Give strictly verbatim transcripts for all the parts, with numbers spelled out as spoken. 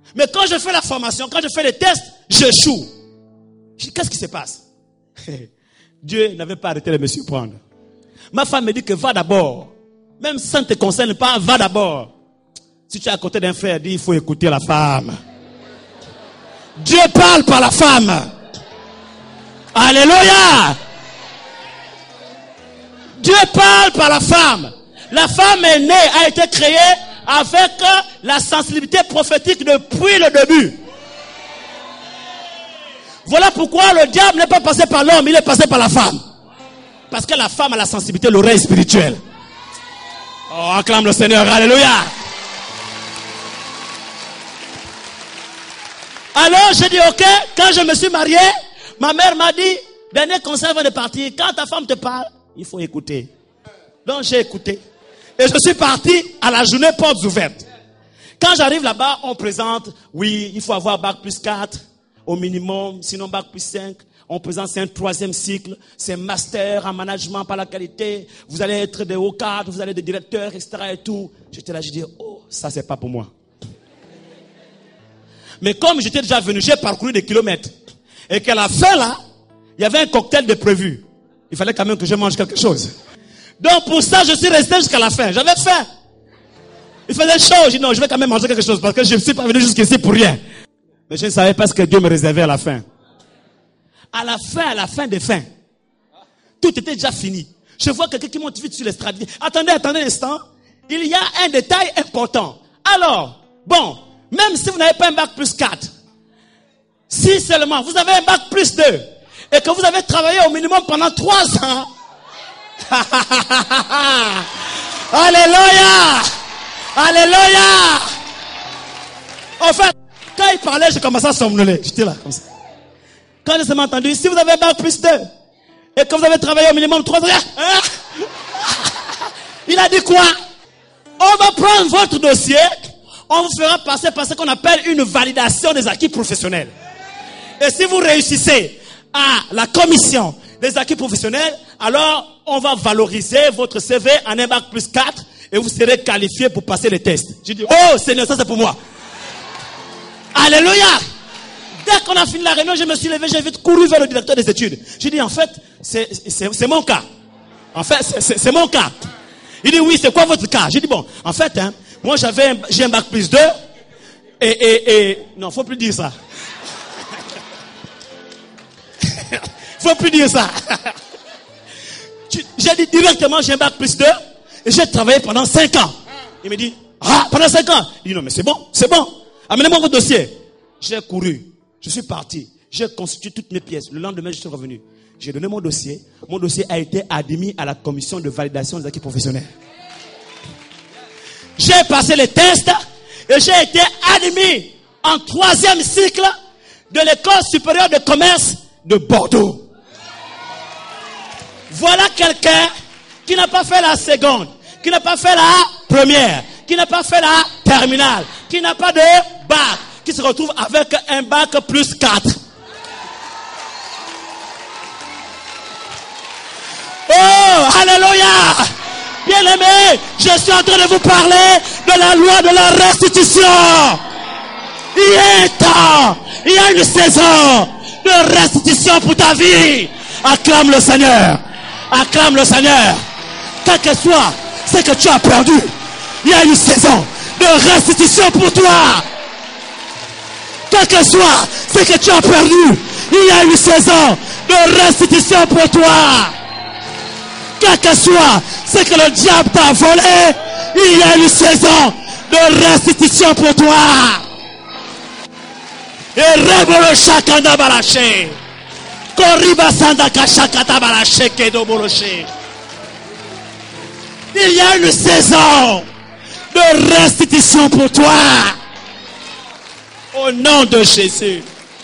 Mais quand je fais la formation, quand je fais les tests, j'échoue. Je dis, qu'est-ce qui se passe? Dieu n'avait pas arrêté de me surprendre. Ma femme me dit que va d'abord. Même si ça ne te concerne pas, va d'abord. Si tu es à côté d'un frère, dis, il faut écouter la femme. Dieu parle par la femme. Alléluia. Dieu parle par la femme. La femme est née, a été créée avec la sensibilité prophétique depuis le début. Voilà pourquoi le diable n'est pas passé par l'homme, il est passé par la femme. Parce que la femme a la sensibilité, l'oreille spirituelle. Oh, acclame le Seigneur, alléluia. Alors, j'ai dit, ok, quand je me suis marié, ma mère m'a dit, dernier conseil avant de partir, quand ta femme te parle, il faut écouter. Donc, j'ai écouté. Et je suis parti à la journée portes ouvertes. Quand j'arrive là-bas, on présente, oui, il faut avoir bac plus quatre, au minimum, sinon bac plus cinq. On présente, c'est un troisième cycle, c'est un master en management par la qualité. Vous allez être des hauts cadres, vous allez être des directeurs, et cetera et tout. J'étais là, je dis, oh, ça c'est pas pour moi. Mais comme j'étais déjà venu, j'ai parcouru des kilomètres. Et qu'à la fin là, il y avait un cocktail de prévu. Il fallait quand même que je mange quelque chose. Donc pour ça, je suis resté jusqu'à la fin. J'avais faim. Il faisait chaud. Je dis non, je vais quand même manger quelque chose parce que je ne suis pas venu jusqu'ici pour rien. Mais je ne savais pas ce que Dieu me réservait à la fin. À la fin, à la fin des fins, tout était déjà fini. Je vois quelqu'un qui monte vite sur l'estrade. Attendez, attendez un instant. Il y a un détail important. Alors, bon, même si vous n'avez pas un bac plus quatre, si seulement vous avez un bac plus deux, et que vous avez travaillé au minimum pendant trois ans, alléluia, alléluia. En fait, quand il parlait, j'ai commencé à somnoler. J'étais là, comme ça. Quand je m'ai entendu, si vous avez un bac plus deux, et que vous avez travaillé au minimum trois ans, hein? Il a dit quoi? On va prendre votre dossier, on vous fera passer par ce qu'on appelle une validation des acquis professionnels. Et si vous réussissez à la commission des acquis professionnels, alors on va valoriser votre C V en un bac plus quatre et vous serez qualifié pour passer les tests. J'ai dit, oh Seigneur, ça c'est pour moi. Alléluia. Dès qu'on a fini la réunion, je me suis levé, j'ai vite couru vers le directeur des études. J'ai dit, en fait, c'est, c'est, c'est mon cas. En fait, c'est, c'est, c'est mon cas. Il dit, oui, c'est quoi votre cas? J'ai dit, bon, en fait, hein, moi j'avais un, j'ai un bac plus deux et, et, et, non, faut plus dire ça. Faut plus dire ça. J'ai dit directement, j'ai un bac plus deux et j'ai travaillé pendant cinq ans. Il me dit, ah, pendant cinq ans? Il dit, non, mais c'est bon, c'est bon. Amenez-moi votre dossier. J'ai couru, je suis parti, j'ai constitué toutes mes pièces. Le lendemain, je suis revenu. J'ai donné mon dossier. Mon dossier a été admis à la commission de validation des acquis professionnels. J'ai passé les tests et j'ai été admis en troisième cycle de l'école supérieure de commerce de Bordeaux. Voilà quelqu'un qui n'a pas fait la seconde, qui n'a pas fait la première, qui n'a pas fait la terminale, qui n'a pas de bac, qui se retrouve avec un bac plus quatre. Oh, alléluia! Bien-aimés, je suis en train de vous parler de la loi de la restitution. Il y a un temps, il y a une saison de restitution pour ta vie. Acclame le Seigneur. Acclame le Seigneur. Quel que soit ce que tu as perdu, il y a une saison de restitution pour toi. Quel que soit ce que tu as perdu, il y a une saison de restitution pour toi. Quel que soit ce que le diable t'a volé, il y a une saison de restitution pour toi. Et rebolo chakanda balaché. Koriba sanda kashakata balaché kedo boloché. Il y a une saison de restitution pour toi. Au nom de Jésus.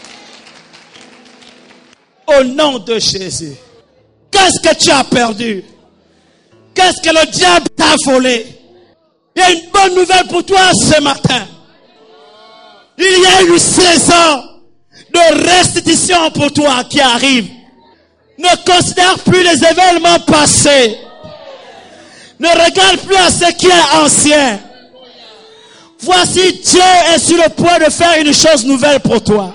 Au nom de Jésus. Qu'est-ce que tu as perdu? Qu'est-ce que le diable t'a volé? Il y a une bonne nouvelle pour toi ce matin. Il y a une saison de restitution pour toi qui arrive. Ne considère plus les événements passés. Ne regarde plus à ce qui est ancien. Vois voici, Dieu est sur le point de faire une chose nouvelle pour toi.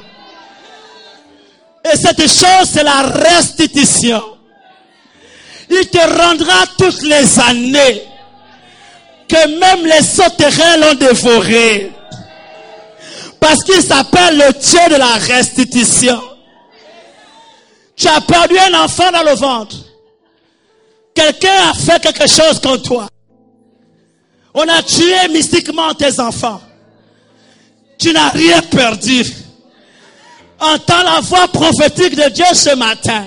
Et cette chose, c'est la restitution. Il te rendra toutes les années que même les sauterelles l'ont dévoré. Parce qu'il s'appelle le Dieu de la restitution. Tu as perdu un enfant dans le ventre. Quelqu'un a fait quelque chose contre toi. On a tué mystiquement tes enfants. Tu n'as rien perdu. Entends la voix prophétique de Dieu ce matin.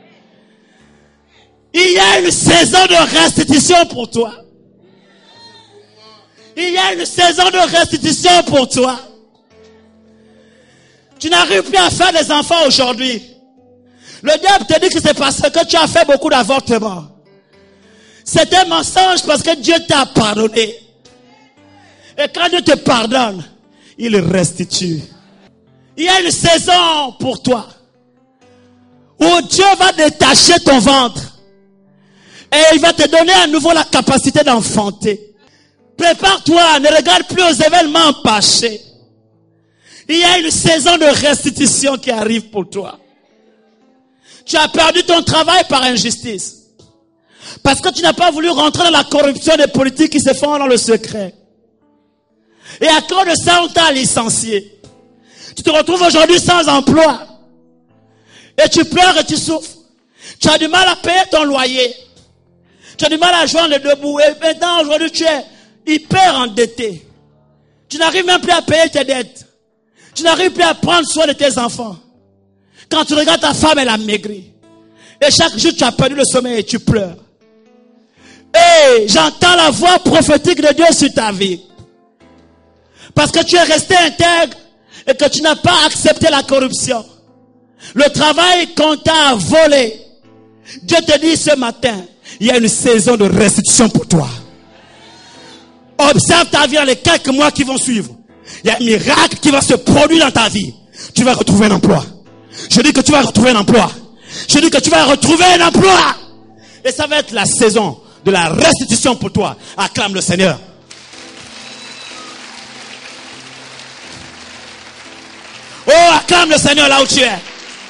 Il y a une saison de restitution pour toi. Il y a une saison de restitution pour toi. Tu n'arrives plus à faire des enfants aujourd'hui. Le diable te dit que c'est parce que tu as fait beaucoup d'avortements. C'est un mensonge parce que Dieu t'a pardonné. Et quand Dieu te pardonne, il restitue. Il y a une saison pour toi où Dieu va détacher ton ventre et il va te donner à nouveau la capacité d'enfanter. Prépare-toi, ne regarde plus aux événements passés. Il y a une saison de restitution qui arrive pour toi. Tu as perdu ton travail par injustice. Parce que tu n'as pas voulu rentrer dans la corruption des politiques qui se font dans le secret. Et à cause de ça, on t'a licencié. Tu te retrouves aujourd'hui sans emploi. Et tu pleures et tu souffres. Tu as du mal à payer ton loyer. Tu as du mal à joindre les deux bouts. Et maintenant, aujourd'hui, tu es hyper endetté. Tu n'arrives même plus à payer tes dettes. Tu n'arrives plus à prendre soin de tes enfants. Quand tu regardes ta femme, elle a maigri. Et chaque jour, tu as perdu le sommeil et tu pleures. Et j'entends la voix prophétique de Dieu sur ta vie. Parce que tu es resté intègre et que tu n'as pas accepté la corruption. Le travail qu'on t'a volé. Dieu te dit ce matin, il y a une saison de restitution pour toi. Observe ta vie dans les quelques mois qui vont suivre. Il y a un miracle qui va se produire dans ta vie. Tu vas retrouver un emploi. Je dis que tu vas retrouver un emploi. Je dis que tu vas retrouver un emploi. Et ça va être la saison de la restitution pour toi. Acclame le Seigneur. Oh, acclame le Seigneur là où tu es.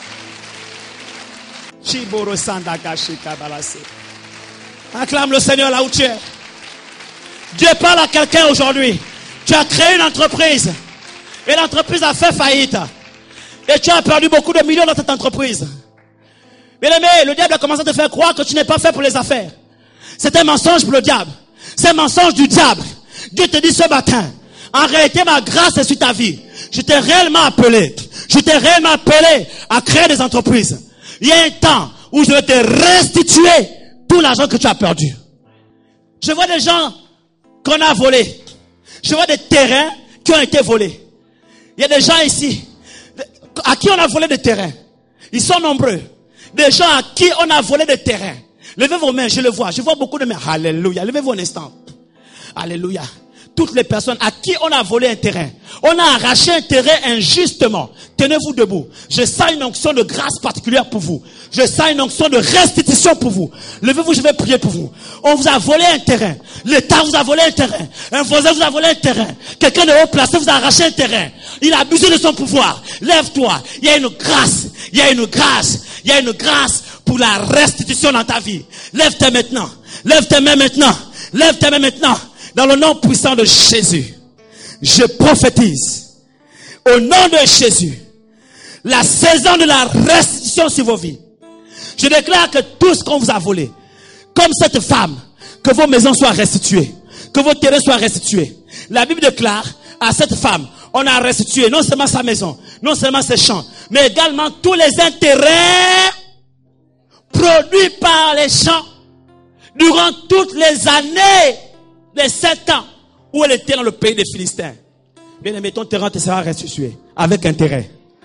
Acclame le Seigneur là où tu es. Dieu parle à quelqu'un aujourd'hui. Tu as créé une entreprise. Et l'entreprise a fait faillite. Et tu as perdu beaucoup de millions dans cette entreprise. Bien aimé, le diable a commencé à te faire croire que tu n'es pas fait pour les affaires. C'est un mensonge pour le diable. C'est un mensonge du diable. Dieu te dit ce matin, en réalité ma grâce est sur ta vie. Je t'ai réellement appelé. Je t'ai réellement appelé à créer des entreprises. Il y a un temps où je vais te restituer tout l'argent que tu as perdu. Je vois des gens qu'on a volés. Je vois des terrains qui ont été volés. Il y a des gens ici à qui on a volé des terrains. Ils sont nombreux. Des gens à qui on a volé des terrains. Levez vos mains, je le vois. Je vois beaucoup de mains. Alléluia. Levez-vous un instant. Alléluia. Toutes les personnes à qui on a volé un terrain. On a arraché un terrain injustement. Tenez-vous debout. Je sens une onction de grâce particulière pour vous. Je sens une onction de restitution pour vous. Levez-vous, je vais prier pour vous. On vous a volé un terrain. L'État vous a volé un terrain. Un voisin vous a volé un terrain. Quelqu'un de haut placé vous a arraché un terrain. Il a abusé de son pouvoir. Lève-toi. Il y a une grâce. Il y a une grâce. Il y a une grâce pour la restitution dans ta vie. Lève tes mains maintenant. Lève tes mains maintenant. Lève tes mains maintenant. Dans le nom puissant de Jésus, je prophétise, au nom de Jésus, la saison de la restitution sur vos vies. Je déclare que tout ce qu'on vous a volé, comme cette femme, que vos maisons soient restituées, que vos terrains soient restitués. La Bible déclare à cette femme, on a restitué non seulement sa maison, non seulement ses champs, mais également tous les intérêts produits par les champs durant toutes les années des sept ans où elle était dans le pays des Philistins. Bien aimé, ton terrain te sera restitué avec intérêt.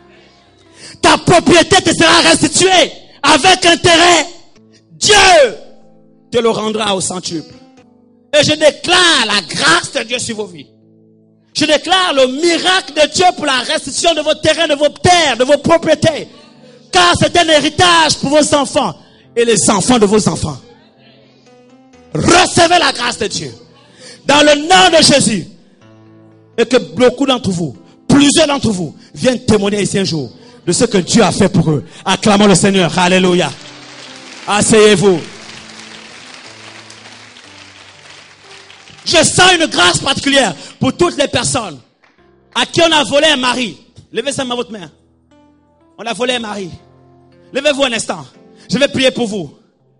Ta propriété te sera restituée avec intérêt. Dieu te le rendra au centuple. Et je déclare la grâce de Dieu sur vos vies. Je déclare le miracle de Dieu pour la restitution de vos terrains, de vos terres, de vos propriétés. Car c'est un héritage pour vos enfants et les enfants de vos enfants. Recevez la grâce de Dieu. Dans le nom de Jésus. Et que beaucoup d'entre vous, plusieurs d'entre vous, viennent témoigner ici un jour de ce que Dieu a fait pour eux. Acclamons le Seigneur. Alléluia. Asseyez-vous. Je sens une grâce particulière pour toutes les personnes à qui on a volé un mari. Levez ça à votre main. On a volé un mari. Levez-vous un instant. Je vais prier pour vous.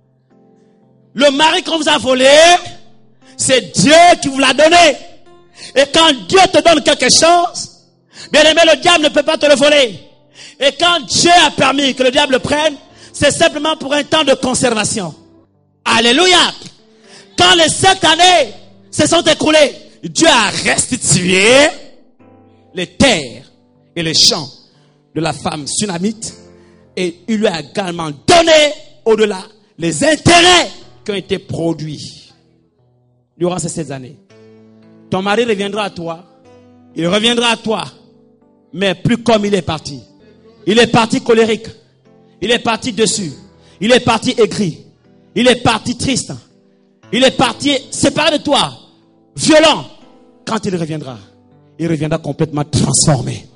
Le mari qu'on vous a volé, c'est Dieu qui vous l'a donné. Et quand Dieu te donne quelque chose, bien aimé, le diable ne peut pas te le voler. Et quand Dieu a permis que le diable le prenne, c'est simplement pour un temps de conservation. Alléluia. Quand les sept années se sont écoulées, Dieu a restitué les terres et les champs de la femme sunamite. Et il lui a également donné au-delà les intérêts qui ont été produits durant ces sept années. Ton mari reviendra à toi. Il reviendra à toi. Mais plus comme il est parti. Il est parti colérique. Il est parti dessus. Il est parti aigri. Il est parti triste. Il est parti séparé de toi. Violent. Quand il reviendra, il reviendra complètement transformé.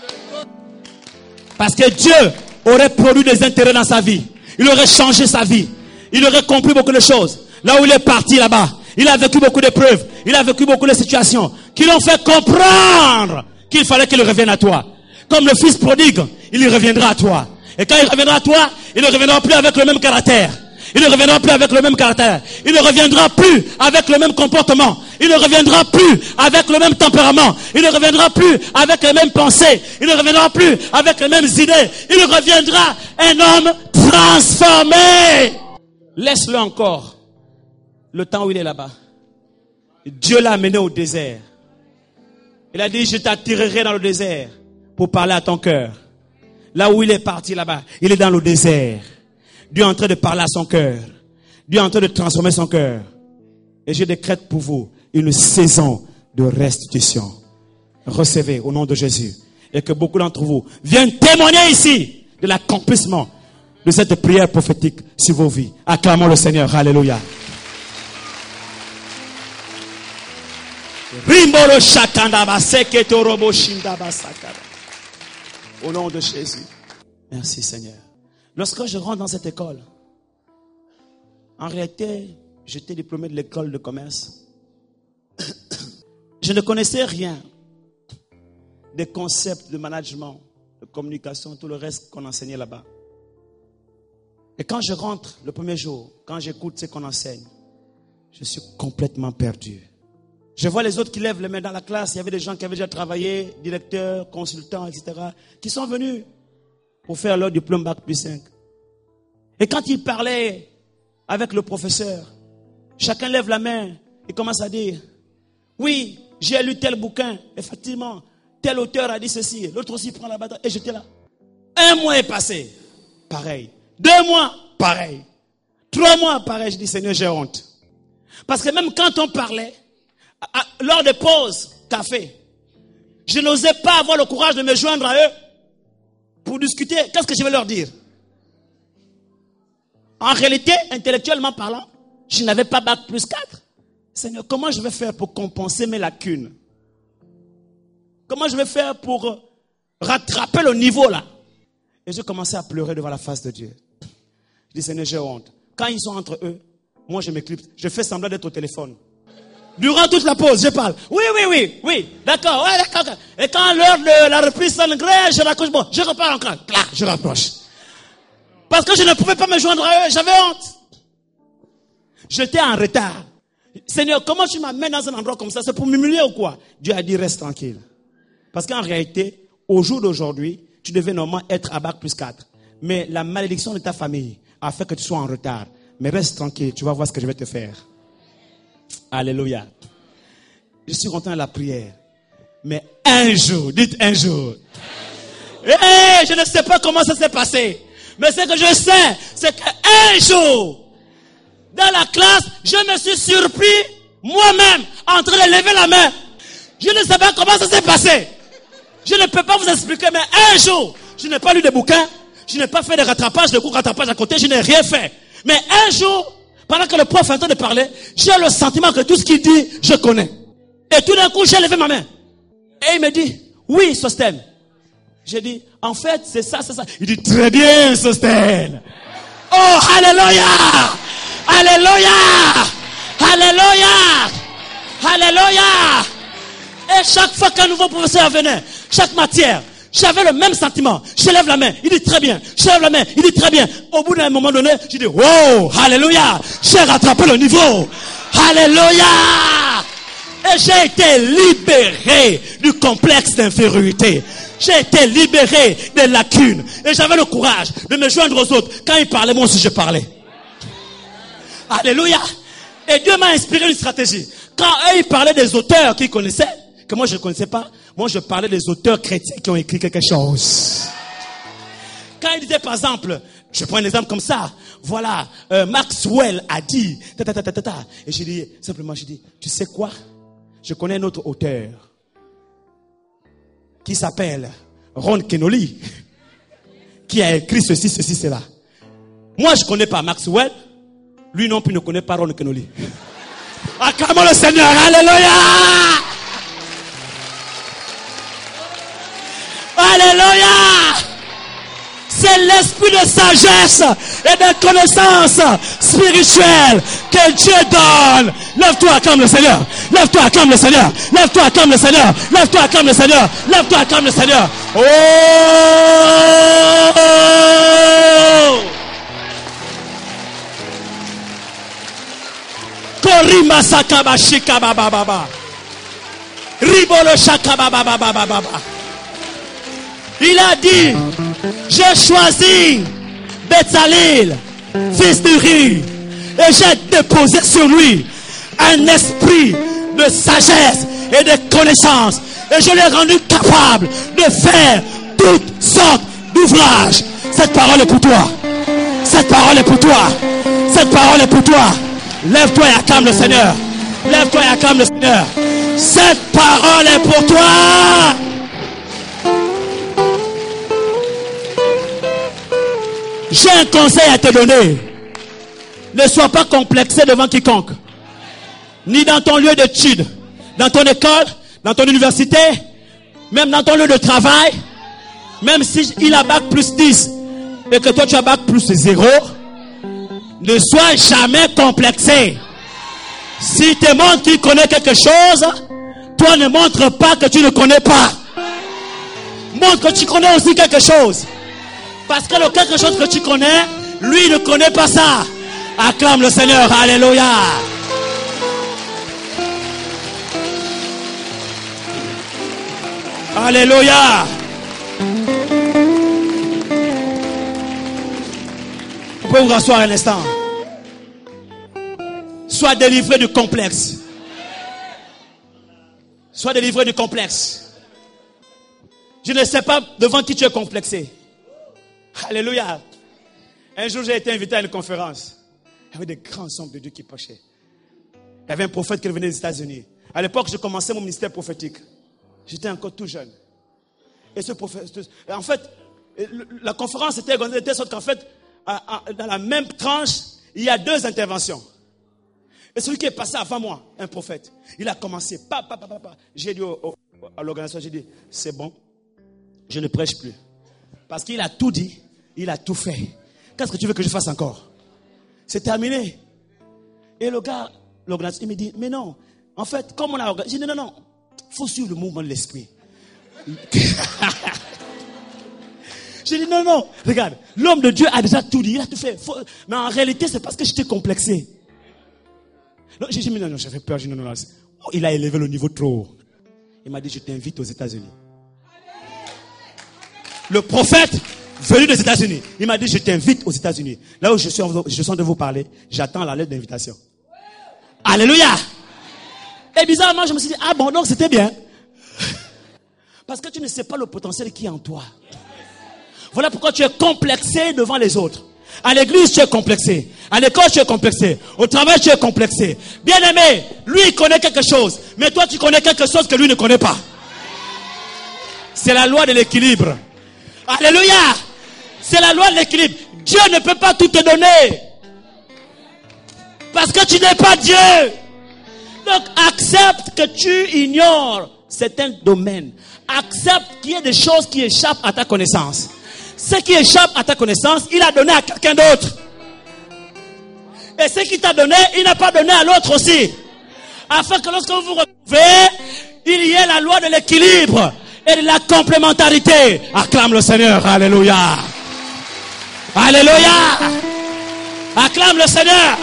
Parce que Dieu aurait produit des intérêts dans sa vie. Il aurait changé sa vie. Il aurait compris beaucoup de choses. Là où il est parti là-bas, il a vécu beaucoup d'épreuves. Il a vécu beaucoup de situations qui l'ont fait comprendre qu'il fallait qu'il revienne à toi. Comme le fils prodigue, il reviendra à toi. Et quand il reviendra à toi, il ne reviendra plus avec le même caractère. Il ne reviendra plus avec le même caractère. Il ne reviendra plus avec le même comportement. Il ne reviendra plus avec le même tempérament. Il ne reviendra plus avec les mêmes pensées. Il ne reviendra plus avec les mêmes idées. Il reviendra un homme transformé. Laisse-le encore le temps où il est là-bas. Dieu l'a amené au désert. Il a dit, je t'attirerai dans le désert pour parler à ton cœur. Là où il est parti là-bas, il est dans le désert. Dieu est en train de parler à son cœur. Dieu est en train de transformer son cœur. Et je décrète pour vous une saison de restitution. Recevez au nom de Jésus. Et que beaucoup d'entre vous viennent témoigner ici de l'accomplissement de cette prière prophétique sur vos vies. Acclamons le Seigneur. Alléluia. Au nom de Jésus. Merci Seigneur. Lorsque je rentre dans cette école, en réalité, j'étais diplômé de l'école de commerce. Je ne connaissais rien des concepts de management, de communication, tout le reste qu'on enseignait là-bas. Et quand je rentre le premier jour, quand j'écoute ce qu'on enseigne, je suis complètement perdu. Je vois les autres qui lèvent les mains dans la classe. Il y avait des gens qui avaient déjà travaillé, directeurs, consultants, et cetera, qui sont venus pour faire leur diplôme bac plus cinq. Et quand ils parlaient avec le professeur, chacun lève la main et commence à dire, oui, j'ai lu tel bouquin, effectivement, tel auteur a dit ceci, l'autre aussi prend la bataille, et j'étais là. Un mois est passé, pareil. Deux mois, pareil. Trois mois, pareil. Je dis, Seigneur, j'ai honte. Parce que même quand on parlait, à, lors des pauses, café, je n'osais pas avoir le courage de me joindre à eux pour discuter. Qu'est-ce que je vais leur dire? En réalité, intellectuellement parlant, je n'avais pas bac plus quatre. Seigneur, comment je vais faire pour compenser mes lacunes? Comment je vais faire pour rattraper le niveau là? Et je commençais à pleurer devant la face de Dieu. Je dis, Seigneur, j'ai honte. Quand ils sont entre eux, moi je m'éclipse. Je fais semblant d'être au téléphone. Durant toute la pause, je parle. Oui, oui, oui, oui, d'accord, ouais, d'accord. Et quand l'heure de la reprise sonne, je raccroche, bon, je repars encore. Là, je rapproche. Parce que je ne pouvais pas me joindre à eux, j'avais honte. J'étais en retard. Seigneur, comment tu m'amènes dans un endroit comme ça? C'est pour m'humilier ou quoi? Dieu a dit, reste tranquille. Parce qu'en réalité, au jour d'aujourd'hui, tu devais normalement être à bac plus quatre. Mais la malédiction de ta famille a fait que tu sois en retard. Mais reste tranquille, tu vas voir ce que je vais te faire. Alléluia. Je suis content de la prière. Mais un jour, dites un jour. Hey, je ne sais pas comment ça s'est passé. Mais ce que je sais, c'est qu'un jour, dans la classe, je me suis surpris moi-même en train de lever la main. Je ne sais pas comment ça s'est passé. Je ne peux pas vous expliquer, mais un jour, je n'ai pas lu de bouquins, je n'ai pas fait de rattrapage, de cours de rattrapage à côté, je n'ai rien fait. Mais un jour, pendant que le prof est en train de parler, j'ai le sentiment que tout ce qu'il dit, je connais. Et tout d'un coup, j'ai levé ma main. Et il me dit, oui, Sostène. J'ai dit, en fait, c'est ça, c'est ça. Il dit, très bien, Sostène. Oh, alléluia! Alléluia! Alléluia! Alléluia! Et chaque fois qu'un nouveau professeur venait, chaque matière, j'avais le même sentiment. Je lève la main, il dit très bien. Je lève la main, il dit très bien. Au bout d'un moment donné, je dis, wow, alléluia! J'ai rattrapé le niveau. Alléluia! Et j'ai été libéré du complexe d'infériorité. J'ai été libéré des lacunes. Et j'avais le courage de me joindre aux autres. Quand ils parlaient, moi aussi je parlais. Alléluia. Et Dieu m'a inspiré une stratégie. Quand eux, ils parlaient des auteurs qu'ils connaissaient, que moi je ne connaissais pas, moi je parlais des auteurs chrétiens qui ont écrit quelque chose. Quand ils disaient par exemple, je prends un exemple comme ça, voilà, euh, Maxwell a dit, ta, ta, ta, ta, ta, ta. Et j'ai dit, simplement, j'ai dit, tu sais quoi? Je connais un autre auteur qui s'appelle Ron Kenoly, qui a écrit ceci, ceci, cela. Moi, je ne connais pas Maxwell. Lui non plus ne connaît pas Ron Kenoly. Acclamons le Seigneur. Alléluia! Alléluia! C'est l'esprit de sagesse et de connaissance spirituelle que Dieu donne. Lève-toi, acclame le Seigneur. Lève-toi, acclame le Seigneur. Lève-toi, acclame le Seigneur. Lève-toi, acclame le Seigneur. Lève-toi, acclame le Seigneur. Oh! Korima sakaba shikaba baba. Ribolo shakaba baba baba baba. Il a dit, j'ai choisi Bétzalel, fils d'Uri, et j'ai déposé sur lui un esprit de sagesse et de connaissance. Et je l'ai rendu capable de faire toutes sortes d'ouvrages. Cette parole est pour toi. Cette parole est pour toi. Cette parole est pour toi. Lève-toi et acclame le Seigneur. Lève-toi et acclame le Seigneur. Cette parole est pour toi. J'ai un conseil à te donner. Ne sois pas complexé devant quiconque. Ni dans ton lieu d'études, dans ton école, dans ton université, même dans ton lieu de travail. Même s'il a bac plus dix et que toi tu as bac plus zéro, ne sois jamais complexé. Si tu montres qu'il connaît quelque chose, toi ne montre pas que tu ne connais pas. Montre que tu connais aussi quelque chose. Parce que le quelque chose que tu connais, lui ne connaît pas ça. Acclame le Seigneur. Alléluia. Alléluia. On peut vous rasseoir un instant. Sois délivré du complexe. Sois délivré du complexe. Je ne sais pas devant qui tu es complexé. Alléluia. Un jour, j'ai été invité à une conférence. Il y avait des grands hommes de Dieu qui prêchaient. Il y avait un prophète qui venait des États-Unis. À l'époque, je commençais mon ministère prophétique. J'étais encore tout jeune. Et ce prophète, en fait, la conférence était organisée de telle sorte qu'en fait, dans la même tranche, il y a deux interventions. Et celui qui est passé avant moi, un prophète, il a commencé. Pa, pa, pa, pa, pa. J'ai dit au, au, à l'organisation, j'ai dit, c'est bon, je ne prêche plus. Parce qu'il a tout dit, il a tout fait. Qu'est-ce que tu veux que je fasse encore? C'est terminé. Et le gars, l'organisateur, il me dit, mais non, en fait, comme on a organisé, j'ai dit, non, non, il faut suivre le mouvement de l'esprit. J'ai dit, non, non, regarde, l'homme de Dieu a déjà tout dit, il a tout fait. Faut... Mais en réalité, c'est parce que j'étais complexé. J'ai dit, mais non, non, j'avais peur, j'ai dit, non, non, non. Oh, il a élevé le niveau trop haut. Il m'a dit, je t'invite aux États-Unis. Le prophète venu des États-Unis, il m'a dit, je t'invite aux États-Unis. Là où je suis, je suis en train de vous parler, j'attends la lettre d'invitation. Alléluia. Et bizarrement, je me suis dit, ah bon, donc c'était bien. Parce que tu ne sais pas le potentiel qui est en toi. Voilà pourquoi tu es complexé devant les autres. À l'église, tu es complexé. À l'école, tu es complexé. Au travail, tu es complexé. Bien aimé, lui, il connaît quelque chose. Mais toi, tu connais quelque chose que lui ne connaît pas. C'est la loi de l'équilibre. Alléluia. C'est la loi de l'équilibre. Dieu ne peut pas tout te donner. Parce que tu n'es pas Dieu. Donc, accepte que tu ignores certains domaines. Accepte qu'il y ait des choses qui échappent à ta connaissance. Ce qui échappe à ta connaissance, il a donné à quelqu'un d'autre. Et ce qu'il t'a donné, il n'a pas donné à l'autre aussi. Afin que lorsque vous vous retrouvez, il y ait la loi de l'équilibre et de la complémentarité. Acclame le Seigneur. Alléluia. Alléluia. Acclame le Seigneur.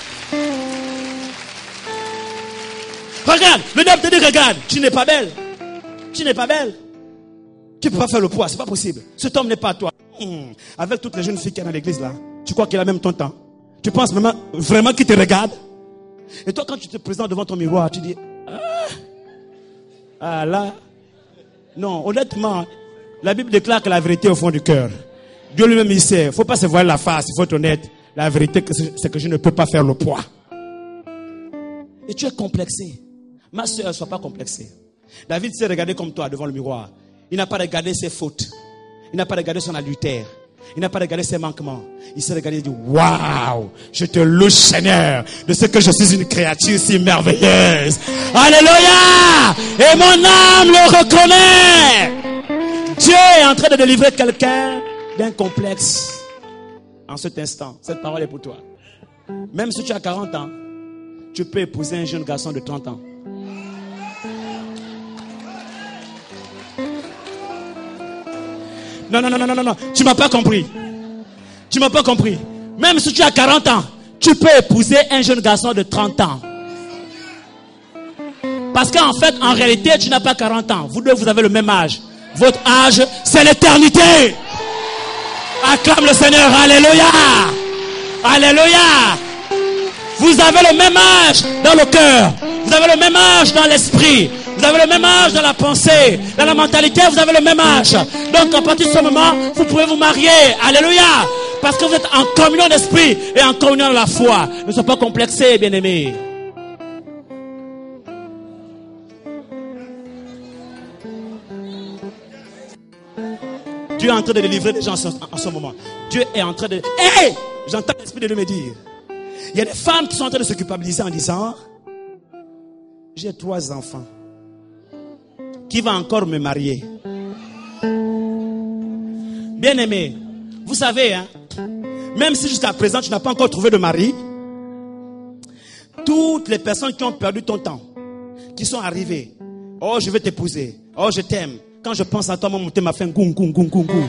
Regarde, le diable te dit, regarde, tu n'es pas belle. Tu n'es pas belle. Tu ne peux pas faire le poids, c'est pas possible. Cet homme n'est pas toi. Mmh. Avec toutes les jeunes filles qu'il y a dans l'église là, tu crois qu'il a même ton temps? Tu penses vraiment, vraiment qu'il te regarde? Et toi, quand tu te présentes devant ton miroir, tu dis, ah, ah là, non, honnêtement, la Bible déclare que la vérité est au fond du cœur. Dieu lui-même, il sait, il ne faut pas se voiler la face, il faut être honnête. La vérité, c'est que je ne peux pas faire le poids. Et tu es complexé. Ma soeur, ne sois pas complexée. David s'est regardé comme toi devant le miroir. Il n'a pas regardé ses fautes. Il n'a pas regardé son adultère. Il n'a pas regardé ses manquements. Il s'est regardé et dit, waouh, je te loue Seigneur de ce que je suis une créature si merveilleuse. Alléluia. Et mon âme le reconnaît. Dieu est en train de délivrer quelqu'un d'un complexe. En cet instant, cette parole est pour toi. Même si tu as quarante ans, tu peux épouser un jeune garçon de trente ans. Non, non, non, non, non, non. Tu m'as pas compris. Tu m'as pas compris. Même si tu as quarante ans, tu peux épouser un jeune garçon de trente ans. Parce qu'en fait, en réalité, tu n'as pas quarante ans. Vous deux, vous avez le même âge. Votre âge, c'est l'éternité. Acclame le Seigneur. Alléluia. Alléluia. Vous avez le même âge dans le cœur. Vous avez le même âge dans l'esprit. Vous avez le même âge dans la pensée. Dans la mentalité, vous avez le même âge. Donc, à partir de ce moment, vous pouvez vous marier. Alléluia. Parce que vous êtes en communion d'esprit et en communion de la foi. Ne soyez pas complexés, bien-aimés. Dieu est en train de délivrer des gens en ce, en ce moment. Dieu est en train de... Hé hey, j'entends l'Esprit de Dieu me dire. Il y a des femmes qui sont en train de se culpabiliser en disant, j'ai trois enfants. Qui va encore me marier? Bien-aimé, vous savez, hein, même si jusqu'à présent tu n'as pas encore trouvé de mari, toutes les personnes qui ont perdu ton temps, qui sont arrivées, oh je vais t'épouser, oh je t'aime, quand je pense à toi, mon thème m'a fait un goum, goum, goum, goum, goum.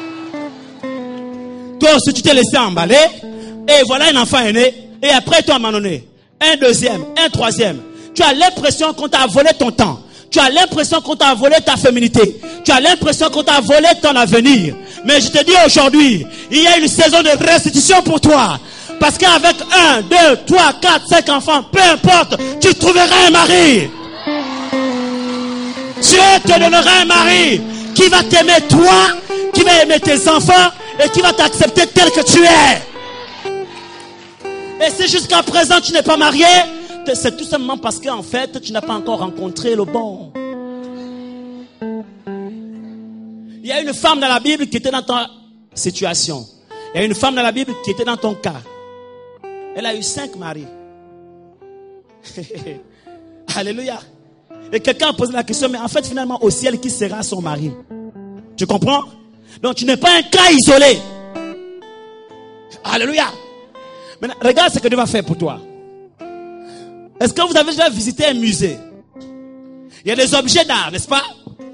Toi aussi tu t'es laissé emballer, et voilà un enfant est né, et après toi m'a donné un deuxième, un troisième. Tu as l'impression qu'on t'a volé ton temps. Tu as l'impression qu'on t'a volé ta féminité. Tu as l'impression qu'on t'a volé ton avenir. Mais je te dis aujourd'hui, il y a une saison de restitution pour toi. Parce qu'avec un, deux, trois, quatre, cinq enfants, peu importe, tu trouveras un mari. Dieu te donnera un mari qui va t'aimer toi, qui va aimer tes enfants et qui va t'accepter tel que tu es. Et si jusqu'à présent tu n'es pas marié, c'est tout simplement parce qu'en fait, tu n'as pas encore rencontré le bon. Il y a une femme dans la Bible qui était dans ta situation. Il y a une femme dans la Bible qui était dans ton cas. Elle a eu cinq maris. Alléluia. Et quelqu'un a posé la question, mais en fait, finalement, au ciel, qui sera son mari? Tu comprends? Donc, tu n'es pas un cas isolé. Alléluia. Maintenant, regarde ce que Dieu va faire pour toi. Est-ce que vous avez déjà visité un musée? Il y a des objets d'art, n'est-ce pas?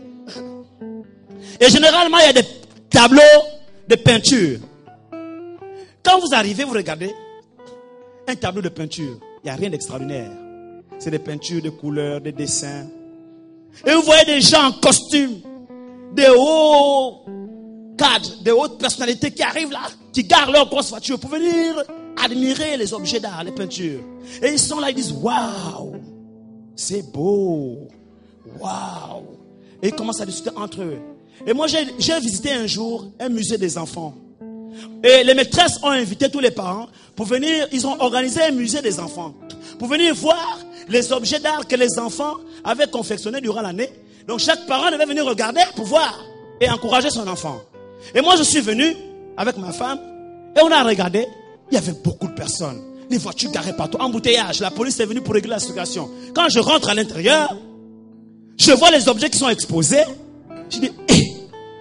Et généralement, il y a des tableaux de peinture. Quand vous arrivez, vous regardez un tableau de peinture. Il n'y a rien d'extraordinaire. C'est des peintures, des couleurs, des dessins. Et vous voyez des gens en costume, des hauts cadres, des hautes personnalités qui arrivent là, qui garent leur grosse voiture pour venir admirer les objets d'art, les peintures. Et ils sont là, ils disent, waouh, c'est beau, waouh. Et ils commencent à discuter entre eux. Et moi, j'ai, j'ai visité un jour un musée des enfants. Et les maîtresses ont invité tous les parents pour venir, ils ont organisé un musée des enfants. Pour venir voir les objets d'art que les enfants avaient confectionnés durant l'année. Donc chaque parent devait venir regarder pour voir et encourager son enfant. Et moi, je suis venu avec ma femme et on a regardé. Il y avait beaucoup de personnes. Les voitures garées partout, embouteillage. La police est venue pour régler la situation. Quand je rentre à l'intérieur, Je vois les objets qui sont exposés. Je dis, hé,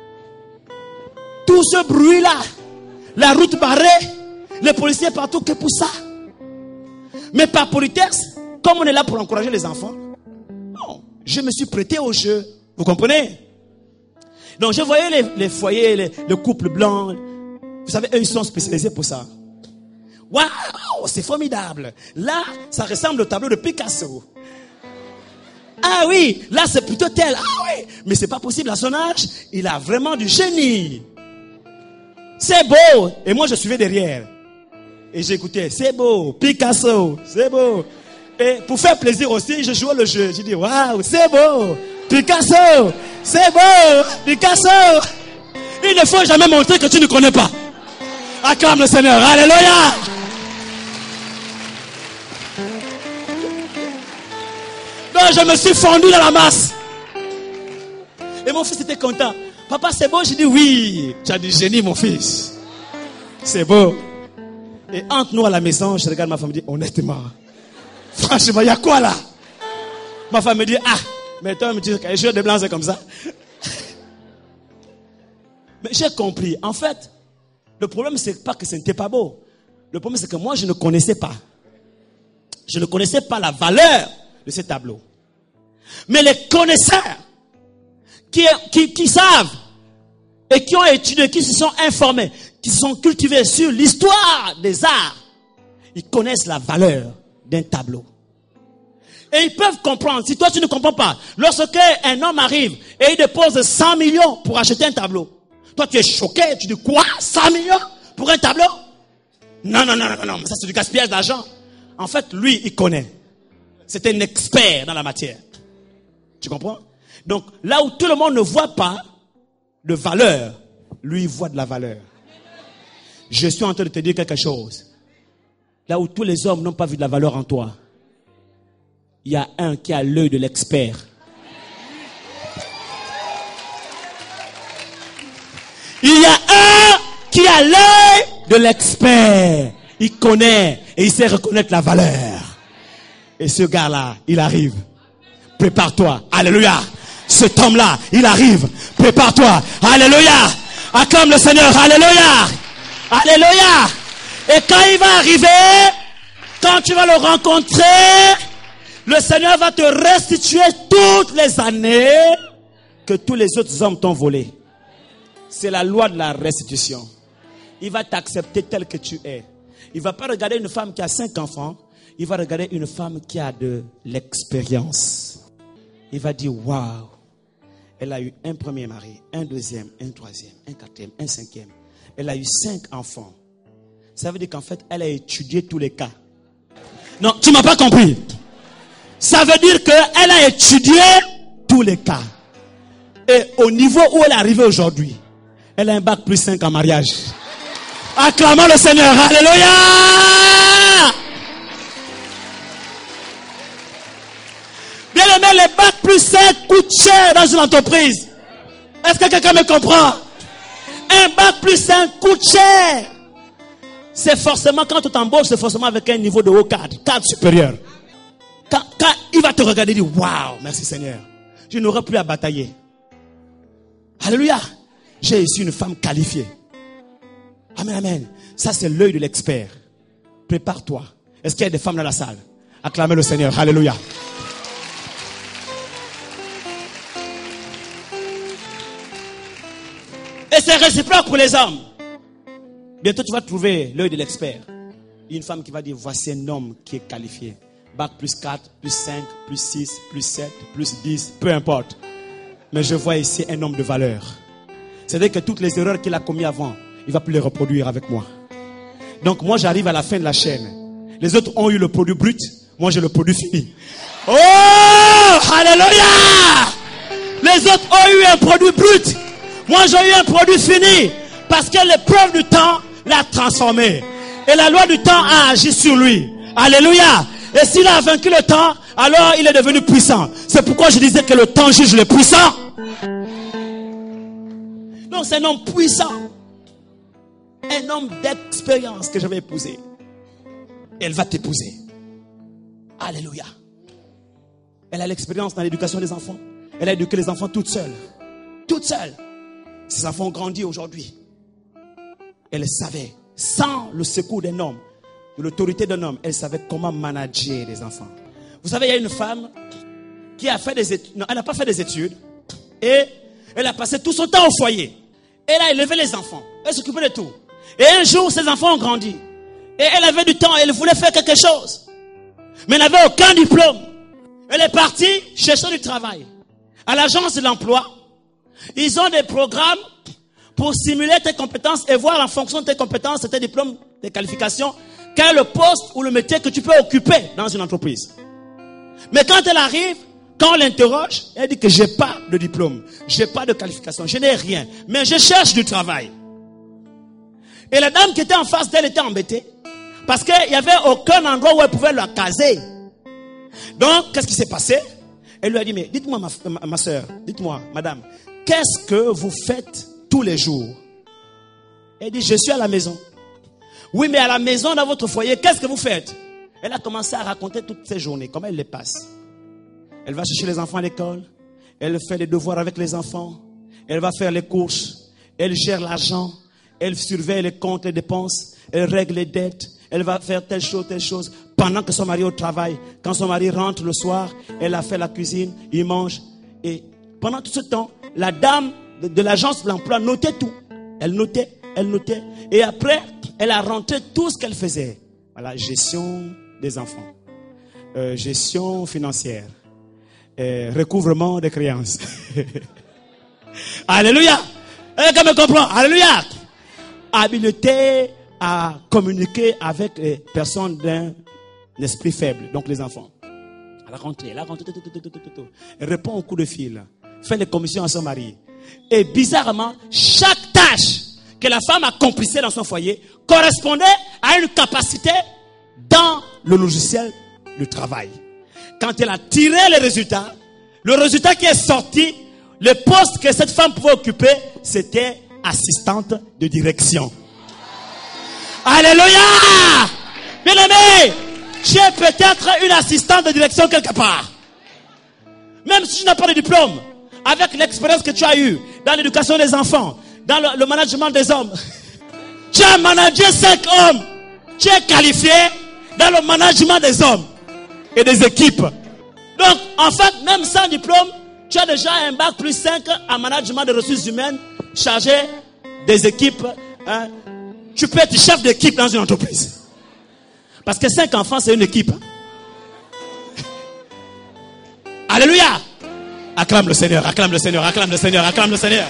tout ce bruit-là, la route barrée, les policiers partout, que pour ça. Mais par politesse, comme on est là pour encourager les enfants, non, je me suis prêté au jeu. Vous comprenez? Donc je voyais les, les foyers, les, les couples blancs. Vous savez, eux, ils sont spécialisés pour ça. Waouh, c'est formidable. Là, ça ressemble au tableau de Picasso. Ah oui, là c'est plutôt tel. Ah oui, mais c'est pas possible. À son âge, il a vraiment du génie. C'est beau. Et moi, je suivais derrière. Et j'écoutais, c'est beau, Picasso, c'est beau. Et pour faire plaisir aussi, je jouais le jeu. Je dis, waouh, c'est beau, Picasso, c'est beau, Picasso. Il ne faut jamais montrer que tu ne connais pas. Acclame le Seigneur, alléluia. Donc je me suis fondu dans la masse. Et mon fils était content. Papa, c'est beau? J'ai dit oui. Tu as du génie, mon fils. C'est beau. Et entre nous à la maison, je regarde ma femme et dis, honnêtement, franchement, il y a quoi là? Ma femme me dit, ah, mais toi, tu es sûr de blanc, c'est comme ça. Mais j'ai compris. En fait, le problème, c'est pas que ce n'était pas beau. Le problème, c'est que moi, je ne connaissais pas. Je ne connaissais pas la valeur de ces tableaux. Mais les connaisseurs qui, qui, qui savent et qui ont étudié, qui se sont informés, qui se sont cultivés sur l'histoire des arts, ils connaissent la valeur d'un tableau. Et ils peuvent comprendre. Si toi tu ne comprends pas, lorsque un homme arrive et il dépose cent millions pour acheter un tableau, toi tu es choqué, tu dis quoi? cent millions pour un tableau? Non, non, non, non, non, ça c'est du gaspillage d'argent. En fait, lui, il connaît. C'est un expert dans la matière. Tu comprends? Donc, là où tout le monde ne voit pas de valeur, lui, il voit de la valeur. Je suis en train de te dire quelque chose. Là où tous les hommes n'ont pas vu de la valeur en toi, il y a un qui a l'œil de l'expert. Il y a un qui a l'œil de l'expert. Il connaît et il sait reconnaître la valeur. Et ce gars-là, il arrive. Prépare-toi. Alléluia. Cet homme-là, il arrive. Prépare-toi. Alléluia. Acclame le Seigneur. Alléluia. Alléluia. Et quand il va arriver, quand tu vas le rencontrer, le Seigneur va te restituer toutes les années que tous les autres hommes t'ont volées. C'est la loi de la restitution. Il va t'accepter tel que tu es. Il ne va pas regarder une femme qui a cinq enfants. Il va regarder une femme qui a de l'expérience. Il va dire, waouh, elle a eu un premier mari, un deuxième, un troisième, un quatrième, un cinquième. Elle a eu cinq enfants. Ça veut dire qu'en fait, elle a étudié tous les cas. Non, tu ne m'as pas compris. Ça veut dire qu'elle a étudié tous les cas. Et au niveau où elle est arrivée aujourd'hui, elle a un bac plus cinq en mariage. Acclamons le Seigneur. Alléluia. Bien aimé, les bacs plus cinq coûtent cher dans une entreprise. Est-ce que quelqu'un me comprend? Un bac plus cinq coûte cher. C'est forcément, quand tu t'embauches, c'est forcément avec un niveau de haut cadre, cadre supérieur. Quand, quand il va te regarder et dire, waouh, merci Seigneur. Je n'aurai plus à batailler. Alléluia. J'ai ici une femme qualifiée. Amen, amen. Ça, c'est l'œil de l'expert. Prépare-toi. Est-ce qu'il y a des femmes dans la salle? Acclamez le Seigneur. Alléluia. Et c'est réciproque pour les hommes. Bientôt, tu vas trouver l'œil de l'expert. Une femme qui va dire, voici un homme qui est qualifié. Bac plus quatre, plus cinq, plus six, plus sept, plus dix, peu importe. Mais je vois ici un homme de valeur. C'est-à-dire que toutes les erreurs qu'il a commises avant, il ne va plus les reproduire avec moi. Donc moi, j'arrive à la fin de la chaîne. Les autres ont eu le produit brut. Moi, j'ai le produit fini. Oh! Alléluia! Les autres ont eu un produit brut. Moi, j'ai eu un produit fini. Parce que l'épreuve du temps l'a transformé. Et la loi du temps a agi sur lui. Alléluia! Et s'il a vaincu le temps, alors il est devenu puissant. C'est pourquoi je disais que le temps juge les puissants. Donc c'est un homme puissant. Un homme d'expérience que je vais épouser. Elle va t'épouser. Alléluia. Elle a l'expérience dans l'éducation des enfants. Elle a éduqué les enfants toute seule. Toute seule. Ses enfants ont grandi aujourd'hui. Elle savait, sans le secours d'un homme, de l'autorité d'un homme, elle savait comment manager les enfants. Vous savez, il y a une femme qui a fait des études. Non, elle n'a pas fait des études. Et elle a passé tout son temps au foyer. Elle a élevé les enfants. Elle s'occupait de tout. Et un jour, ses enfants ont grandi. Et elle avait du temps. Elle voulait faire quelque chose. Mais elle n'avait aucun diplôme. Elle est partie chercher du travail. À l'agence de l'emploi, ils ont des programmes pour simuler tes compétences et voir en fonction de tes compétences, de tes diplômes, tes qualifications, quel est le poste ou le métier que tu peux occuper dans une entreprise. Mais quand elle arrive, quand on l'interroge, elle dit que j'ai pas de diplôme, j'ai pas de qualification, je n'ai rien, mais je cherche du travail. Et la dame qui était en face d'elle était embêtée parce qu'il n'y avait aucun endroit où elle pouvait la caser. Donc, qu'est-ce qui s'est passé? Elle lui a dit, mais dites-moi ma, ma, ma soeur, dites-moi, madame, qu'est-ce que vous faites tous les jours? Elle dit, je suis à la maison. Oui, mais à la maison, dans votre foyer, qu'est-ce que vous faites? Elle a commencé à raconter toutes ses journées, comment elle les passe. Elle va chercher les enfants à l'école. Elle fait les devoirs avec les enfants. Elle va faire les courses. Elle gère l'argent. Elle surveille les comptes, les dépenses. Elle règle les dettes. Elle va faire telle chose, telle chose. Pendant que son mari est au travail. Quand son mari rentre le soir, elle a fait la cuisine. Il mange. Et pendant tout ce temps, la dame de, de l'agence de l'emploi notait tout. Elle notait, elle notait. Et après, elle a rentré tout ce qu'elle faisait. Voilà, gestion des enfants. Euh, gestion financière. Euh, recouvrement des créances. Alléluia. Quelqu'un me comprend? Alléluia. Habileté à communiquer avec les personnes d'un esprit faible, donc les enfants. Elle a rentré, elle a rentré, tout, tout, tout, tout, tout, tout. Elle répond au coup de fil, fait les commissions à son mari. Et bizarrement, chaque tâche que la femme accomplissait dans son foyer correspondait à une capacité dans le logiciel du travail. Quand elle a tiré les résultats, le résultat qui est sorti, le poste que cette femme pouvait occuper, c'était assistante de direction. Alléluia! Bien aimé, tu es peut-être une assistante de direction quelque part. Même si tu n'as pas de diplôme, avec l'expérience que tu as eue dans l'éducation des enfants, dans le, le management des hommes, tu as managé cinq hommes. Tu es qualifié dans le management des hommes et des équipes. Donc, en fait, même sans diplôme, tu as déjà un bac plus cinq en management des ressources humaines, chargé des équipes. Hein. Tu peux être chef d'équipe dans une entreprise. Parce que cinq enfants, c'est une équipe. Alléluia. Acclame le Seigneur, acclame le Seigneur, acclame le Seigneur, acclame le Seigneur.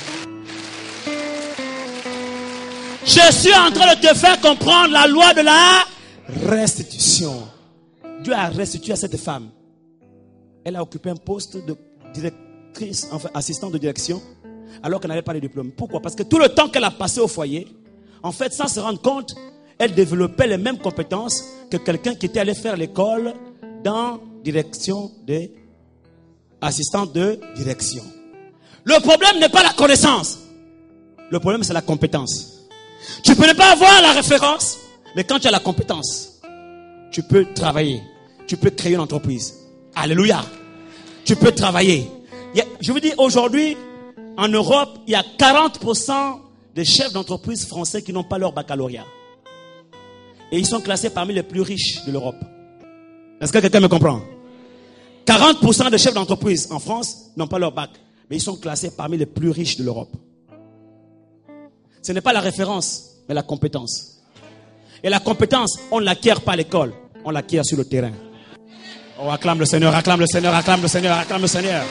Je suis en train de te faire comprendre la loi de la restitution. Dieu a restitué à cette femme. Elle a occupé un poste de directrice, enfin assistante de direction, alors qu'elle n'avait pas de diplôme. Pourquoi? Parce que tout le temps qu'elle a passé au foyer, en fait, sans se rendre compte, elle développait les mêmes compétences que quelqu'un qui était allé faire l'école dans direction de assistante de direction. Le problème n'est pas la connaissance. Le problème, c'est la compétence. Tu peux ne pas avoir la référence, mais quand tu as la compétence, tu peux travailler. Tu peux créer une entreprise. Alléluia. Tu peux travailler. Je vous dis, aujourd'hui, en Europe, il y a quarante pour cent des chefs d'entreprise français qui n'ont pas leur baccalauréat. Et ils sont classés parmi les plus riches de l'Europe. Est-ce que quelqu'un me comprend? quarante pour cent des chefs d'entreprise en France n'ont pas leur bac. Mais ils sont classés parmi les plus riches de l'Europe. Ce n'est pas la référence, mais la compétence. Et la compétence, on ne l'acquiert pas à l'école. On l'acquiert sur le terrain. Oh, acclame le Seigneur, acclame le Seigneur, acclame le Seigneur, acclame le Seigneur.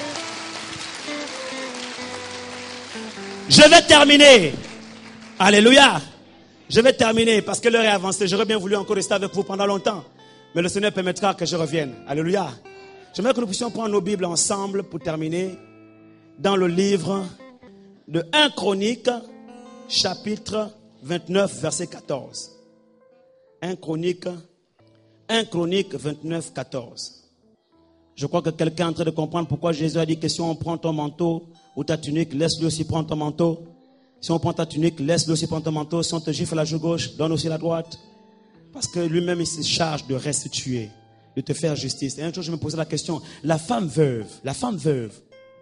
Je vais terminer. Alléluia. Je vais terminer parce que l'heure est avancée. J'aurais bien voulu encore rester avec vous pendant longtemps. Mais le Seigneur permettra que je revienne. Alléluia. J'aimerais que nous puissions prendre nos Bibles ensemble pour terminer dans le livre de un Chronique, chapitre vingt-neuf, verset quatorze. un Chronique, un Chronique vingt-neuf, quatorze. Je crois que quelqu'un est en train de comprendre pourquoi Jésus a dit que si on prend ton manteau ou ta tunique, laisse-lui aussi prendre ton manteau. Si on prend ta tunique, laisse-lui aussi prendre ton manteau. Si on te gifle la joue gauche, donne aussi la droite. Parce que lui-même, il se charge de restituer, de te faire justice. Et un jour, je me posais la question, la femme veuve, la femme veuve,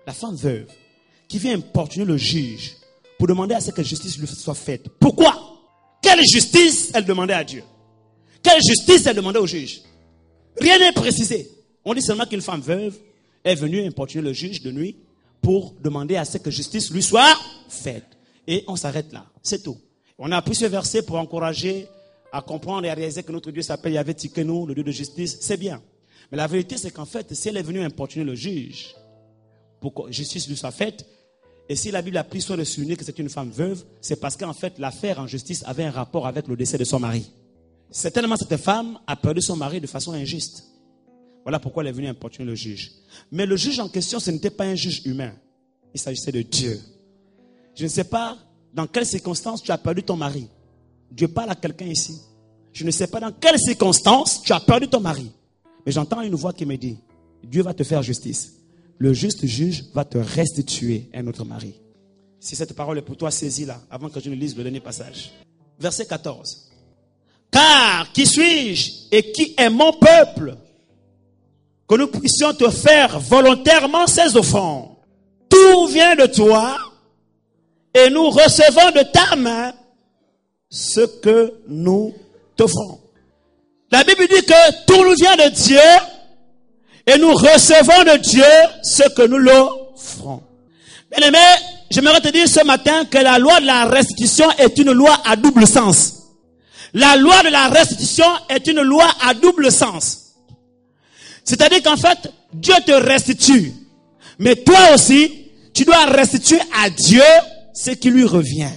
la femme veuve, qui vient importuner le juge pour demander à ce que justice lui soit faite. Pourquoi? Quelle justice elle demandait à Dieu? Quelle justice elle demandait au juge? Rien n'est précisé. On dit seulement qu'une femme veuve est venue importuner le juge de nuit pour demander à ce que justice lui soit faite. Et on s'arrête là. C'est tout. On a appris ce verset pour encourager à comprendre et à réaliser que notre Dieu s'appelle Yahvé Tsidkenu, le Dieu de justice. C'est bien. Mais la vérité, c'est qu'en fait, si elle est venue importuner le juge pour que justice lui soit faite, et si la Bible a pris soin de souligner que c'est une femme veuve, c'est parce qu'en fait, l'affaire en justice avait un rapport avec le décès de son mari. Certainement, cette femme a perdu son mari de façon injuste. Voilà pourquoi elle est venue importuner le juge. Mais le juge en question, ce n'était pas un juge humain. Il s'agissait de Dieu. Je ne sais pas dans quelles circonstances tu as perdu ton mari. Dieu parle à quelqu'un ici. Je ne sais pas dans quelles circonstances tu as perdu ton mari. Mais j'entends une voix qui me dit, Dieu va te faire justice. Le juste juge va te restituer un autre mari. Si cette parole est pour toi, saisis-la avant que je ne lise le dernier passage. Verset quatorze. Car qui suis-je et qui est mon peuple que nous puissions te faire volontairement ces offrandes? Tout vient de toi et nous recevons de ta main ce que nous t'offrons. La Bible dit que tout nous vient de Dieu et nous recevons de Dieu ce que nous l'offrons. Bien aimé, j'aimerais te dire ce matin que la loi de la restitution est une loi à double sens. La loi de la restitution est une loi à double sens. C'est-à-dire qu'en fait, Dieu te restitue. Mais toi aussi, tu dois restituer à Dieu ce qui lui revient.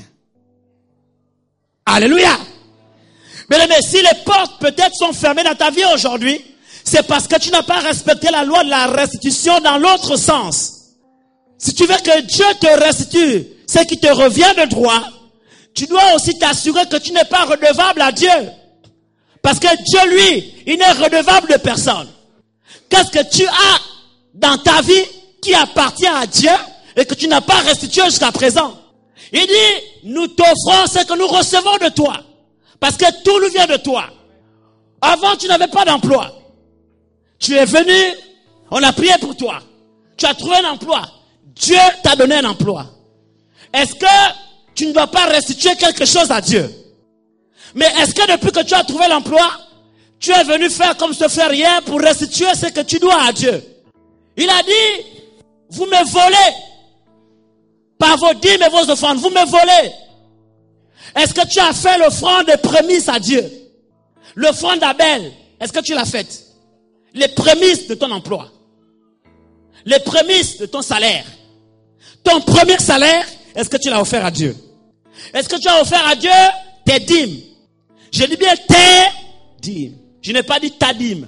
Alléluia. Mais, mais si les portes peut-être sont fermées dans ta vie aujourd'hui, c'est parce que tu n'as pas respecté la loi de la restitution dans l'autre sens. Si tu veux que Dieu te restitue ce qui te revient de droit, tu dois aussi t'assurer que tu n'es pas redevable à Dieu. Parce que Dieu, lui, il n'est redevable de personne. Qu'est-ce que tu as dans ta vie qui appartient à Dieu et que tu n'as pas restitué jusqu'à présent? Il dit, nous t'offrons ce que nous recevons de toi. Parce que tout nous vient de toi. Avant, tu n'avais pas d'emploi. Tu es venu, on a prié pour toi. Tu as trouvé un emploi. Dieu t'a donné un emploi. Est-ce que tu ne dois pas restituer quelque chose à Dieu? Mais est-ce que depuis que tu as trouvé l'emploi, tu es venu faire comme se fait rien pour restituer ce que tu dois à Dieu? Il a dit, vous me volez par vos dîmes et vos offrandes, vous me volez. Est-ce que tu as fait l'offrande des prémices à Dieu? L'offrande d'Abel, est-ce que tu l'as faite? Les prémices de ton emploi. Les prémices de ton salaire. Ton premier salaire, est-ce que tu l'as offert à Dieu? Est-ce que tu as offert à Dieu tes dîmes? Je dis bien tes dîmes. Je n'ai pas dit ta dîme.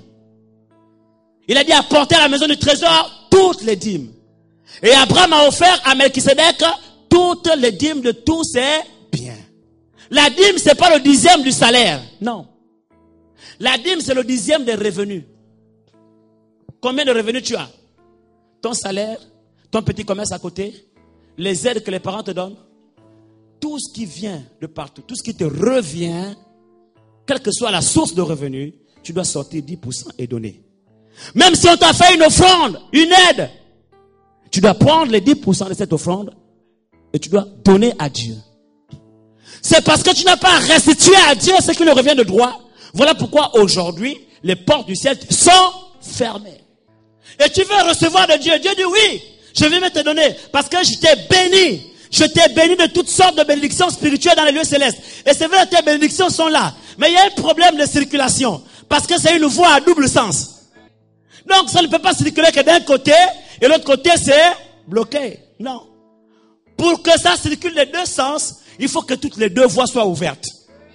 Il a dit apporter à la maison du trésor toutes les dîmes. Et Abraham a offert à Melchisedec toutes les dîmes de tous ses biens. La dîme, c'est pas le dixième du salaire. Non. La dîme, c'est le dixième des revenus. Combien de revenus tu as? Ton salaire, ton petit commerce à côté, les aides que les parents te donnent, tout ce qui vient de partout, tout ce qui te revient, quelle que soit la source de revenus, tu dois sortir dix pour cent et donner. Même si on t'a fait une offrande, une aide, tu dois prendre les dix pour cent de cette offrande et tu dois donner à Dieu. C'est parce que tu n'as pas restitué à Dieu ce qui lui revient de droit. Voilà pourquoi aujourd'hui, les portes du ciel sont fermées. Et tu veux recevoir de Dieu. Dieu dit oui, je vais me te donner parce que je t'ai béni. Je t'ai béni de toutes sortes de bénédictions spirituelles dans les lieux célestes. Et c'est vrai que tes bénédictions sont là. Mais il y a un problème de circulation. Parce que c'est une voie à double sens. Donc ça ne peut pas circuler que d'un côté et l'autre côté c'est bloqué. Non. Pour que ça circule les deux sens, il faut que toutes les deux voies soient ouvertes.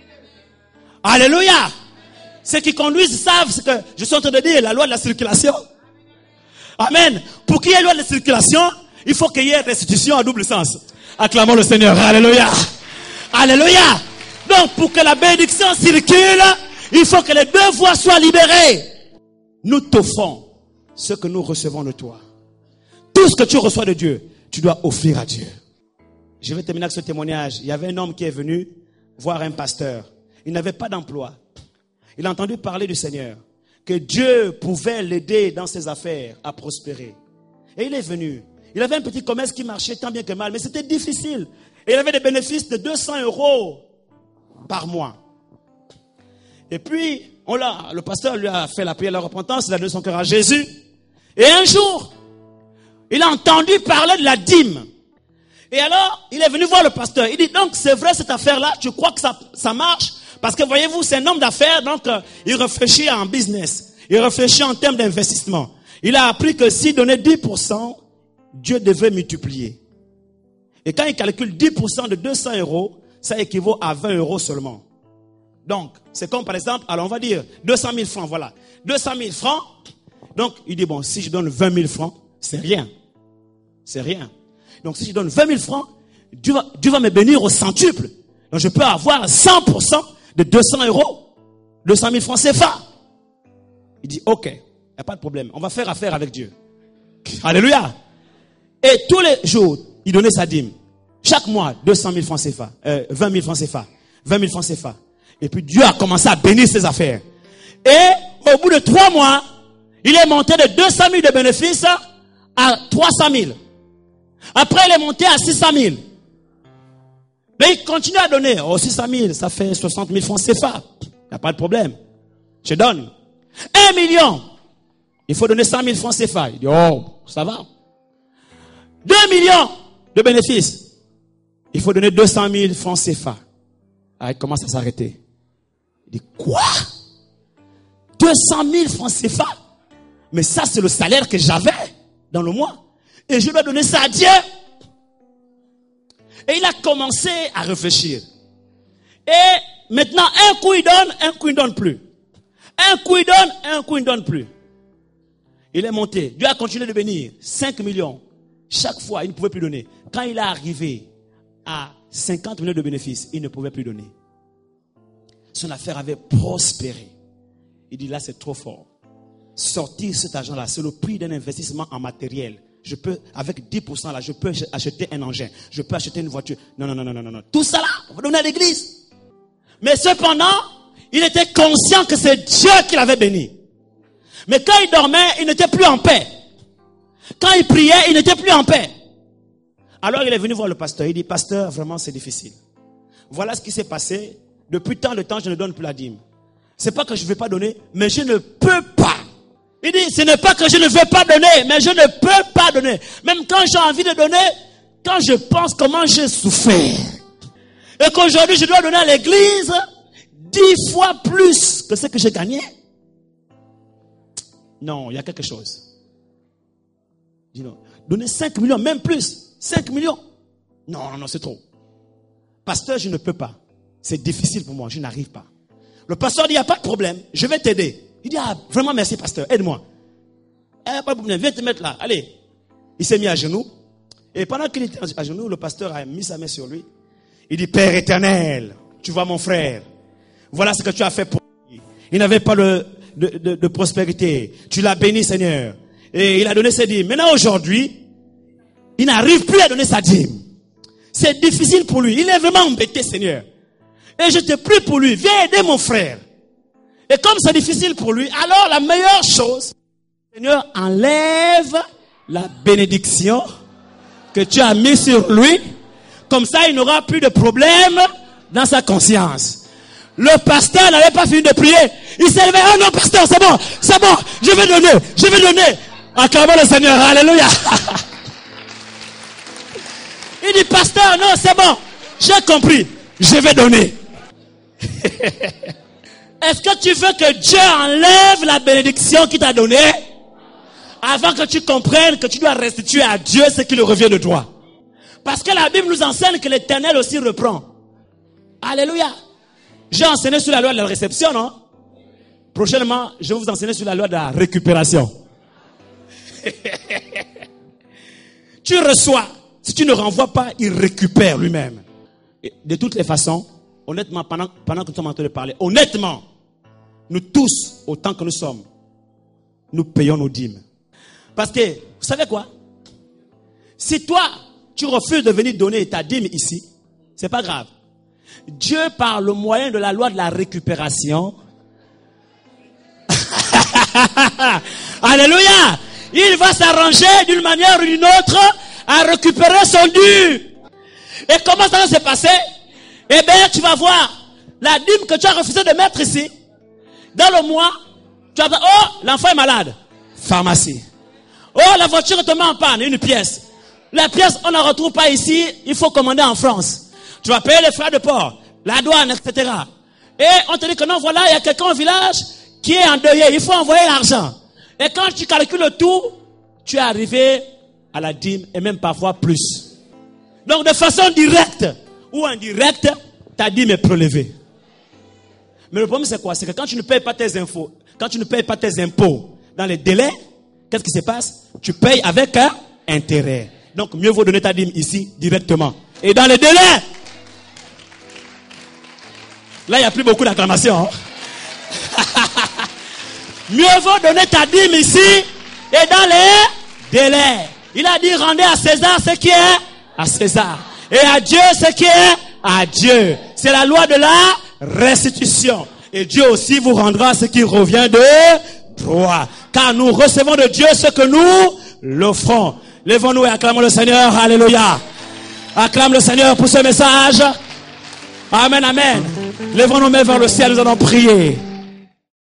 Alléluia. Ceux qui conduisent savent ce que je suis en train de dire, la loi de la circulation. Amen. Pour qu'il y ait loi de circulation, il faut qu'il y ait restitution à double sens. Acclamons le Seigneur. Alléluia. Alléluia. Donc, pour que la bénédiction circule, il faut que les deux voies soient libérées. Nous t'offrons ce que nous recevons de toi. Tout ce que tu reçois de Dieu, tu dois offrir à Dieu. Je vais terminer avec ce témoignage. Il y avait un homme qui est venu voir un pasteur. Il n'avait pas d'emploi. Il a entendu parler du Seigneur, que Dieu pouvait l'aider dans ses affaires à prospérer. Et il est venu. Il avait un petit commerce qui marchait tant bien que mal, mais c'était difficile. Et il avait des bénéfices de deux cents euros par mois. Et puis, on l'a, le pasteur lui a fait la prière de la repentance, il a donné son cœur à Jésus. Et un jour, il a entendu parler de la dîme. Et alors, il est venu voir le pasteur. Il dit, donc, c'est vrai cette affaire-là, tu crois que ça, ça marche? Parce que voyez-vous, c'est un homme d'affaires, donc euh, il réfléchit en business. Il réfléchit en termes d'investissement. Il a appris que s'il donnait dix pour cent, Dieu devait multiplier. Et quand il calcule dix pour cent de deux cents euros, ça équivaut à vingt euros seulement. Donc, c'est comme par exemple, alors on va dire deux cent mille francs, voilà. deux cent mille francs. Donc, il dit, bon, si je donne vingt mille francs, c'est rien. C'est rien. Donc, si je donne vingt mille francs, Dieu va, Dieu va me bénir au centuple. Donc, je peux avoir cent pour cent de deux cents euros. deux cent mille francs C F A. Il dit, ok, il n'y a pas de problème. On va faire affaire avec Dieu. Alléluia. Et tous les jours, il donnait sa dîme. Chaque mois, deux cent mille francs C F A. Euh, vingt mille francs C F A. vingt mille francs C F A. Et puis Dieu a commencé à bénir ses affaires. Et au bout de trois mois, il est monté de deux cent mille de bénéfices à trois cent mille. Après, il est monté à six cent mille. Mais il continue à donner. Oh, six cent mille, ça fait soixante mille francs C F A. Il n'y a pas de problème. Je donne. Un million. Il faut donner cent mille francs C F A. Il dit, oh, ça va. Deux millions de bénéfices. Il faut donner deux cent mille francs C F A. Ah, il commence à s'arrêter. Il dit, quoi? deux cent mille francs C F A? Mais ça, c'est le salaire que j'avais dans le mois. Et je dois donner ça à Dieu. Et il a commencé à réfléchir. Et maintenant, un coup il donne, un coup il ne donne plus. Un coup il donne, un coup il ne donne plus. Il est monté. Dieu a continué de bénir. cinq millions. Chaque fois, il ne pouvait plus donner. Quand il est arrivé à cinquante millions de bénéfices, il ne pouvait plus donner. Son affaire avait prospéré. Il dit, là, c'est trop fort. Sortir cet argent-là, c'est le prix d'un investissement en matériel. Je peux, avec dix pour cent là, je peux acheter un engin. Je peux acheter une voiture. Non, non, non, non, non, non. Tout ça là, on va donner à l'église. Mais cependant, il était conscient que c'est Dieu qui l'avait béni. Mais quand il dormait, il n'était plus en paix. Quand il priait, il n'était plus en paix. Alors il est venu voir le pasteur. Il dit, pasteur, vraiment c'est difficile. Voilà ce qui s'est passé. Depuis tant de temps, je ne donne plus la dîme. C'est pas que je ne veux pas donner, mais je ne peux pas. Il dit, ce n'est pas que je ne veux pas donner, mais je ne peux pas donner. Même quand j'ai envie de donner, quand je pense comment j'ai souffert. Et qu'aujourd'hui, je dois donner à l'église dix fois plus que ce que j'ai gagné. Non, il y a quelque chose. Dis non. Donner cinq millions, même plus. cinq millions. Non, non, non, c'est trop. Pasteur, je ne peux pas. C'est difficile pour moi, je n'arrive pas. Le pasteur dit, il n'y a pas de problème, je vais t'aider. Il dit, ah, vraiment merci pasteur, aide-moi. Eh, pas de problème, viens te mettre là, allez. Il s'est mis à genoux. Et pendant qu'il était à genoux, le pasteur a mis sa main sur lui. Il dit, Père éternel, tu vois mon frère. Voilà ce que tu as fait pour lui. Il n'avait pas le, de, de, de prospérité. Tu l'as béni, Seigneur. Et il a donné ses dîmes. Maintenant, aujourd'hui, il n'arrive plus à donner sa dîme. C'est difficile pour lui. Il est vraiment embêté, Seigneur. Et je te prie pour lui. Viens aider mon frère. Et comme c'est difficile pour lui, alors la meilleure chose, Seigneur, enlève la bénédiction que tu as mis sur lui. Comme ça, il n'aura plus de problème dans sa conscience. Le pasteur n'avait pas fini de prier. Il s'est levé. Oh non, pasteur, c'est bon, c'est bon. Je vais donner, je vais donner. Acclamons le Seigneur. Alléluia. Il dit, pasteur, non, c'est bon. J'ai compris. Je vais donner. Est-ce que tu veux que Dieu enlève la bénédiction qu'il t'a donnée avant que tu comprennes que tu dois restituer à Dieu ce qui lui revient de toi? Parce que la Bible nous enseigne que l'Éternel aussi reprend. Alléluia. J'ai enseigné sur la loi de la réception, non? Prochainement, je vais vous enseigner sur la loi de la récupération. Tu reçois. Si tu ne renvoies pas, il récupère lui-même. Et de toutes les façons, honnêtement, pendant, pendant que nous sommes en train de parler, honnêtement, nous tous, autant que nous sommes, nous payons nos dîmes. Parce que, vous savez quoi? Si toi, tu refuses de venir donner ta dîme ici, c'est pas grave. Dieu, par le moyen de la loi de la récupération, alléluia, il va s'arranger d'une manière ou d'une autre à récupérer son dû. Et comment ça va se passer? Eh bien, tu vas voir la dîme que tu as refusé de mettre ici. Dans le mois, tu vas dire, oh, l'enfant est malade. Pharmacie. Oh, la voiture te met en panne, une pièce. La pièce, on ne la retrouve pas ici, il faut commander en France. Tu vas payer les frais de port, la douane, et cetera. Et on te dit que non, voilà, il y a quelqu'un au village qui est endeuillé, il faut envoyer l'argent. Et quand tu calcules tout, tu es arrivé à la dîme et même parfois plus. Donc de façon directe ou indirecte, ta dîme est prélevée. Mais le problème c'est quoi? C'est que quand tu ne payes pas tes infos, quand tu ne payes pas tes impôts dans les délais, qu'est-ce qui se passe? Tu payes avec un intérêt. Donc mieux vaut donner ta dîme ici directement. Et dans les délais. Là, il n'y a plus beaucoup d'acclamations. Hein? Mieux vaut donner ta dîme ici et dans les délais. Il a dit, rendez à César ce qui est à César. Et à Dieu ce qui est à Dieu. C'est la loi de la restitution. Et Dieu aussi vous rendra ce qui revient de droit. Car nous recevons de Dieu ce que nous l'offrons. Lèvons-nous et acclamons le Seigneur. Alléluia. Acclame le Seigneur pour ce message. Amen, amen. Lèvons nos mains vers le ciel, nous allons prier.